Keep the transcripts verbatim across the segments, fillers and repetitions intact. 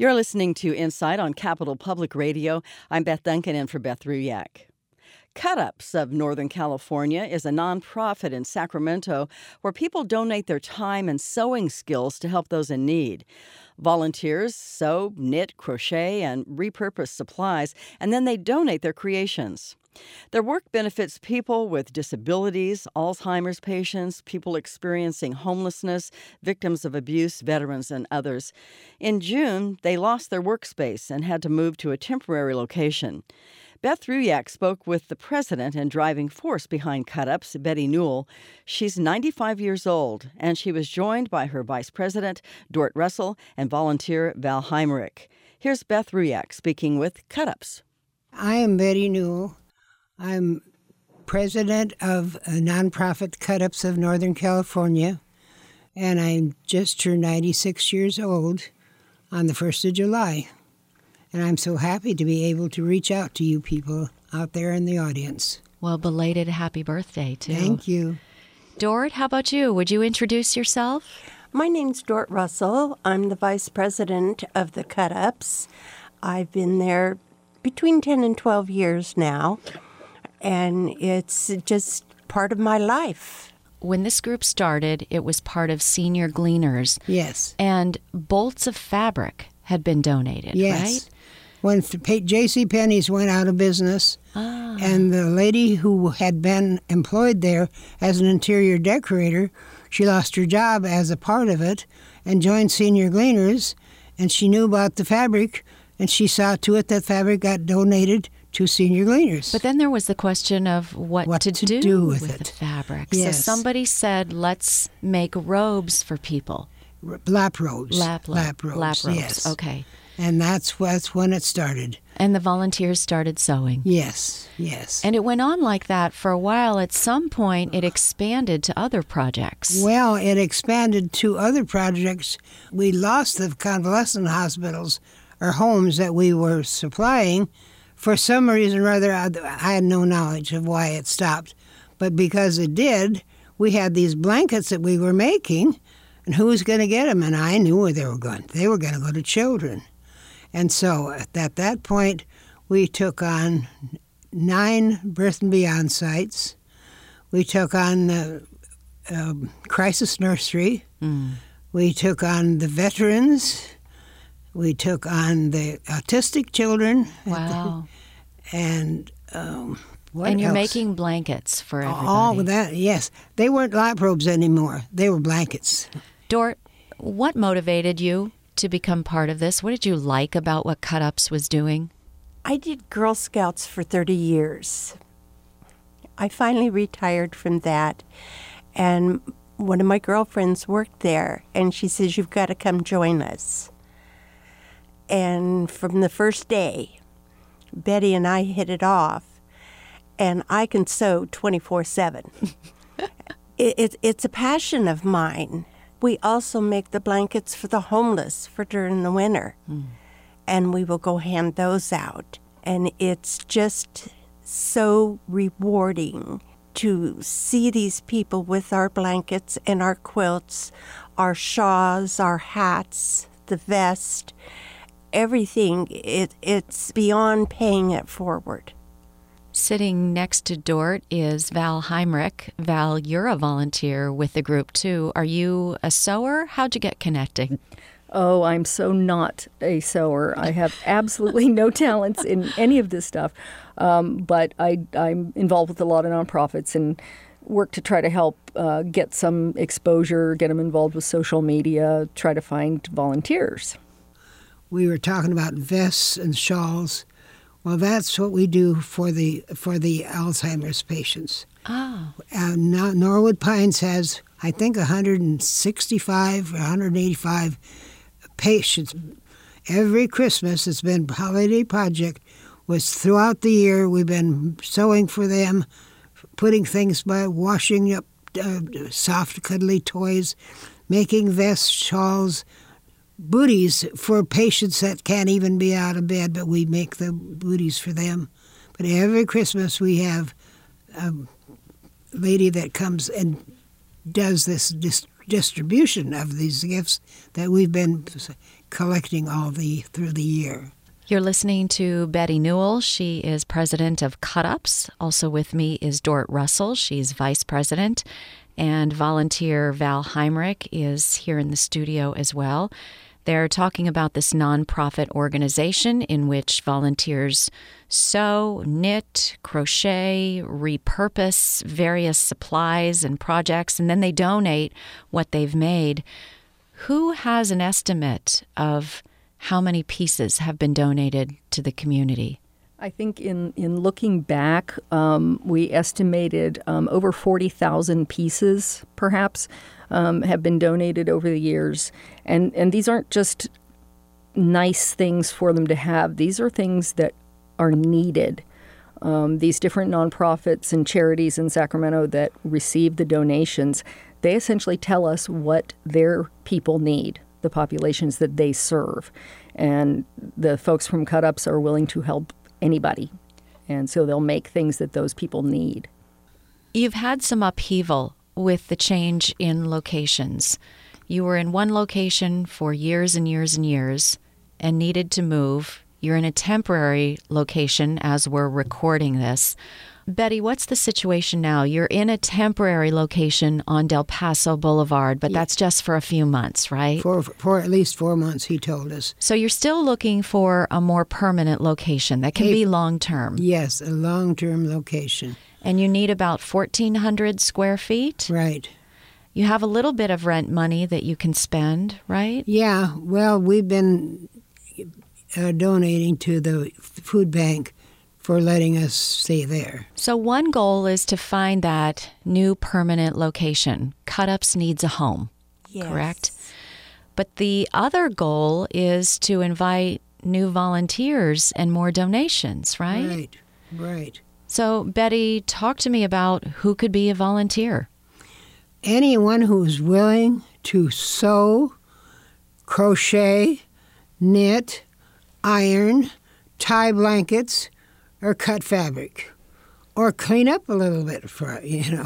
You're listening to Insight on Capital Public Radio. I'm Beth Duncan in for Beth Ruyak. Cut-Ups of Northern California is a nonprofit in Sacramento where people donate their time and sewing skills to help those in need. Volunteers sew, knit, crochet, and repurpose supplies, and then they donate their creations. Their work benefits people with disabilities, Alzheimer's patients, people experiencing homelessness, victims of abuse, veterans, and others. In June, they lost their workspace and had to move to a temporary location. Beth Ruyak spoke with the president and driving force behind Cut-Ups, Betty Newell. She's ninety-five years old, and she was joined by her vice president, Dort Russell, and volunteer Val Heimrich. Here's Beth Ruyak speaking with Cut-Ups. I am Betty Newell. I'm president of a nonprofit Cut-Ups of Northern California, and I just turned ninety-six years old on the first of July. And I'm so happy to be able to reach out to you people out there in the audience. Well, belated happy birthday, too. Thank you. Dort, how about you? Would you introduce yourself? My name's Dort Russell. I'm the vice president of the Cut-Ups. I've been there between ten and twelve years now, and it's just part of my life. When this group started, it was part of Senior Gleaners. Yes. And bolts of fabric had been donated, yes. right? When J C. Penney's went out of business, ah. and the lady who had been employed there as an interior decorator, she lost her job as a part of it and joined Senior Gleaners, and she knew about the fabric, and she saw to it that fabric got donated to Senior Gleaners. But then there was the question of what, what to, to do, do with, with it. the fabric. Yes. So somebody said, let's make robes for people. Lap robes. Lap, lap robes. Lap robes, yes. Okay. And that's, that's when it started. And the volunteers started sewing. Yes, yes. And it went on like that for a while. At some point, it expanded to other projects. Well, it expanded to other projects. We lost the convalescent hospitals or homes that we were supplying. For some reason or other, I had no knowledge of why it stopped. But because it did, we had these blankets that we were making, and who was going to get them? And I knew where they were going. They were going to go to children. And so at that point, we took on nine Birth and Beyond sites. We took on the uh, crisis nursery. Mm. We took on the veterans. We took on the autistic children. Wow. And um, what And you're else? making blankets for everybody. All of that, yes. They weren't lap robes anymore. They were blankets. Dort, what motivated you to become part of this? What did you like about what Cut-Ups was doing? I did Girl Scouts for thirty years. I finally retired from that, and one of my girlfriends worked there, and she says, you've got to come join us. And from the first day, Betty and I hit it off, and I can sew twenty-four seven. it, it, it's a passion of mine. We also make the blankets for the homeless for during the winter, mm. and we will go hand those out. And it's just so rewarding to see these people with our blankets and our quilts, our shawls, our hats, the vest, everything. It, it's beyond paying it forward. Sitting next to Dort is Val Heimrich. Val, you're a volunteer with the group, too. Are you a sewer? How'd you get connected? Oh, I'm so not a sewer. I have absolutely no talents in any of this stuff. Um, but I, I'm involved with a lot of nonprofits and work to try to help uh, get some exposure, get them involved with social media, try to find volunteers. We were talking about vests and shawls. Well, that's what we do for the for the Alzheimer's patients. Oh. Uh, Norwood Pines has, I think, one hundred sixty-five or one hundred eighty-five patients. Every Christmas, it's been a holiday project. Was throughout the year, we've been sewing for them, putting things by, washing up uh, soft, cuddly toys, making vests, shawls, booties for patients that can't even be out of bed, but we make the booties for them. But every Christmas we have a lady that comes and does this, this distribution of these gifts that we've been collecting all the through the year. You're listening to Betty Newell. She is president of Cut Ups. Also with me is Dort Russell. She's vice president. And volunteer Val Heimrich is here in the studio as well. They're talking about this nonprofit organization in which volunteers sew, knit, crochet, repurpose various supplies and projects, and then they donate what they've made. Who has an estimate of how many pieces have been donated to the community? I think in, in looking back, um, we estimated um, over forty thousand pieces, perhaps, um, have been donated over the years. And, and these aren't just nice things for them to have. These are things that are needed. Um, these different nonprofits and charities in Sacramento that receive the donations, they essentially tell us what their people need, the populations that they serve. And the folks from Cut Ups are willing to help anybody. And so they'll make things that those people need. You've had some upheaval with the change in locations. You were in one location for years and years and years and needed to move. You're in a temporary location as we're recording this. Betty, what's the situation now? You're in a temporary location on Del Paso Boulevard, but that's just for a few months, right? For, for at least four months, he told us. So you're still looking for a more permanent location that can Hey, be long-term. Yes, a long-term location. And you need about fourteen hundred square feet? Right. You have a little bit of rent money that you can spend, right? Yeah, well, we've been uh, donating to the food bank for letting us stay there. So one goal is to find that new permanent location. Cut Ups needs a home, Yes. correct? But the other goal is to invite new volunteers and more donations, right? Right, right. So, Betty, talk to me about who could be a volunteer. Anyone who's willing to sew, crochet, knit, iron, tie blankets, or cut fabric, or clean up a little bit for, you know.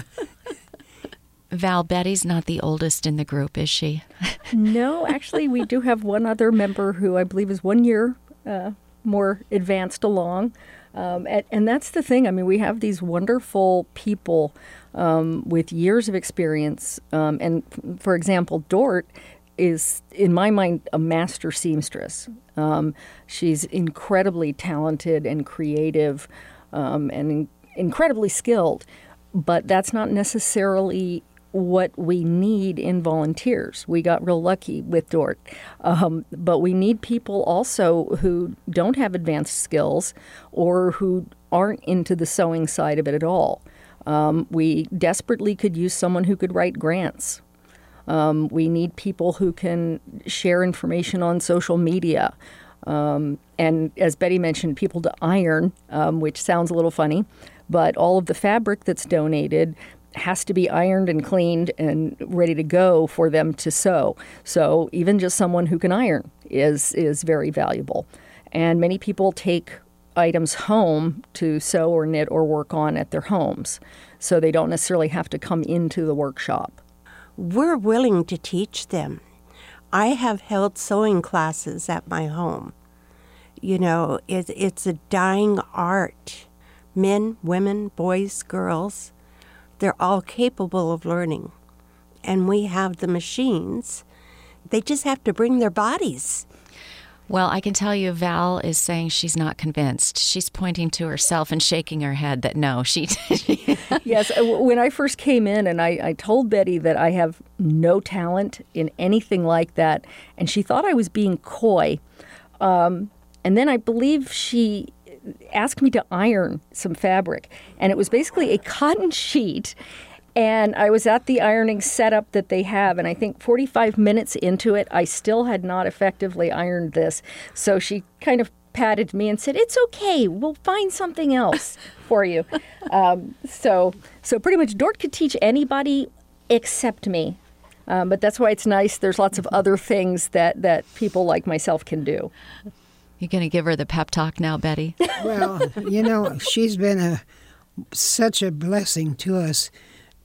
Val, Betty's not the oldest in the group, is she? No, actually, we do have one other member who I believe is one year uh, more advanced along. Um, and, and that's the thing. I mean, we have these wonderful people um, with years of experience. Um, and, for example, Dort is, in my mind, a master seamstress. Um, she's incredibly talented and creative um, and in- incredibly skilled. But that's not necessarily what we need in volunteers. We got real lucky with Dort. Um, but we need people also who don't have advanced skills or who aren't into the sewing side of it at all. Um, we desperately could use someone who could write grants. Um, we need people who can share information on social media. Um, and as Betty mentioned, people to iron, um, which sounds a little funny, but all of the fabric that's donated has to be ironed and cleaned and ready to go for them to sew. So even just someone who can iron is is very valuable. And many people take items home to sew or knit or work on at their homes. So they don't necessarily have to come into the workshop. We're willing to teach them. I have held sewing classes at my home. You know, it, it's a dying art. Men, women, boys, girls, they're all capable of learning. And we have the machines. They just have to bring their bodies. Well, I can tell you Val is saying she's not convinced. She's pointing to herself and shaking her head that no, she... Yes, when I first came in and I, I told Betty that I have no talent in anything like that, and she thought I was being coy. Um, and then I believe she asked me to iron some fabric, and it was basically a cotton sheet. And I was at the ironing setup that they have, and I think forty-five minutes into it, I still had not effectively ironed this. So she kind of patted me and said, "It's okay, we'll find something else for you." Um, so, so pretty much Dort could teach anybody except me. Um, but that's why it's nice. There's lots of other things that, that people like myself can do. You're going to give her the pep talk now, Betty? Well, you know, she's been a such a blessing to us,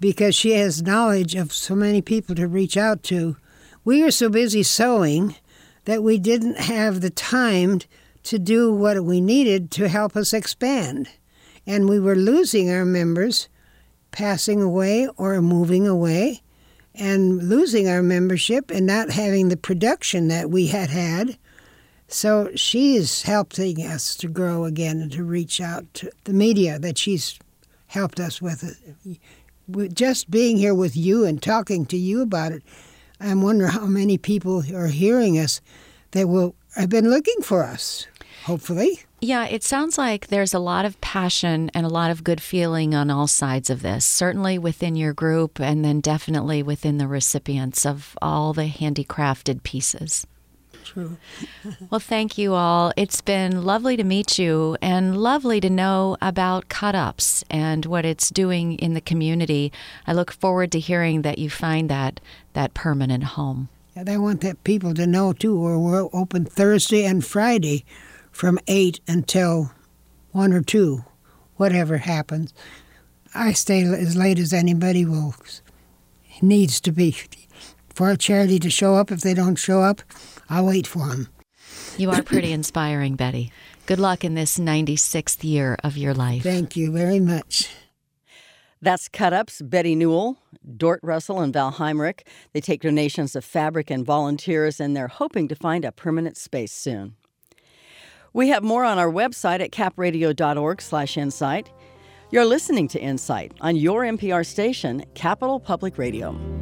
because she has knowledge of so many people to reach out to. We were so busy sewing that we didn't have the time to do what we needed to help us expand. And we were losing our members, passing away or moving away, and losing our membership and not having the production that we had had. So she's helping us to grow again and to reach out to the media that she's helped us with. Just being here with you and talking to you about it, I wonder how many people are hearing us that will have been looking for us, hopefully. Yeah, it sounds like there's a lot of passion and a lot of good feeling on all sides of this, certainly within your group and then definitely within the recipients of all the handicrafted pieces. True. Well, thank you all. It's been lovely to meet you and lovely to know about Cut-Ups and what it's doing in the community. I look forward to hearing that you find that that permanent home. And I want that people to know, too, we're, we're open Thursday and Friday from eight until one or two, whatever happens. I stay as late as anybody will needs to be. For a charity to show up, if they don't show up, I'll wait for them. You are pretty inspiring, Betty. Good luck in this ninety-sixth year of your life. Thank you very much. That's Cut-Ups, Betty Newell, Dort Russell, and Val Heimrich. They take donations of fabric and volunteers, and they're hoping to find a permanent space soon. We have more on our website at capradio.org slash insight. You're listening to Insight on your N P R station, Capital Public Radio.